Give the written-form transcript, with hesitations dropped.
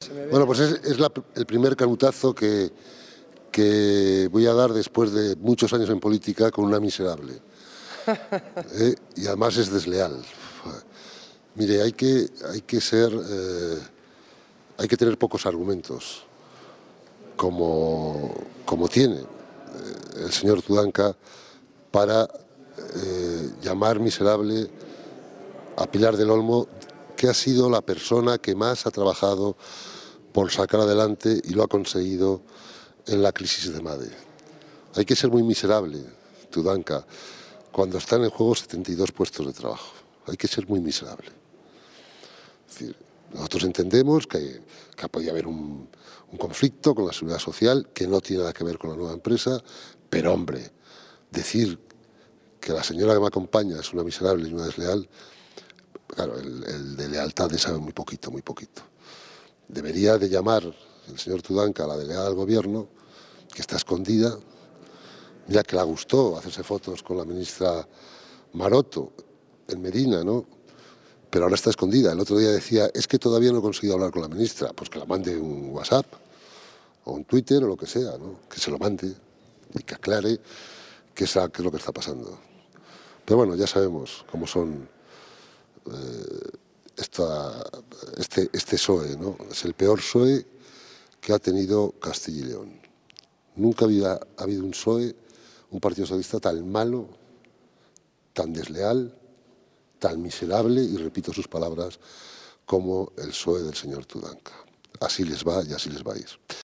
se me ve. Bueno, pues es el primer canutazo que voy a dar después de muchos años en política con una miserable. Y además es desleal. Mire, hay que tener pocos argumentos, como tiene el señor Tudanca, para llamar miserable a Pilar del Olmo, que ha sido la persona que más ha trabajado por sacar adelante y lo ha conseguido en la crisis de MADE. Hay que ser muy miserable, Tudanca, cuando están en juego 72 puestos de trabajo. Hay que ser muy miserable. Es decir, nosotros entendemos que podía haber un conflicto con la seguridad social que no tiene nada que ver con la nueva empresa, pero hombre, decir que la señora que me acompaña es una miserable y una desleal, claro, el de lealtad le sabe muy poquito, muy poquito. Debería de llamar el señor Tudanca a la delegada del gobierno, que está escondida, ya que le gustó hacerse fotos con la ministra Maroto en Medina, ¿no? Pero ahora está escondida. El otro día decía, es que todavía no he conseguido hablar con la ministra. Pues que la mande un WhatsApp o un Twitter o lo que sea, ¿no? Que se lo mande y que aclare qué es lo que está pasando. Pero bueno, ya sabemos cómo son este PSOE, ¿no? Es el peor PSOE que ha tenido Castilla y León. Nunca ha habido un PSOE, un partido socialista tan malo, tan desleal, tan miserable, y repito sus palabras, como el PSOE del señor Tudanca. Así les va y así les va a ir.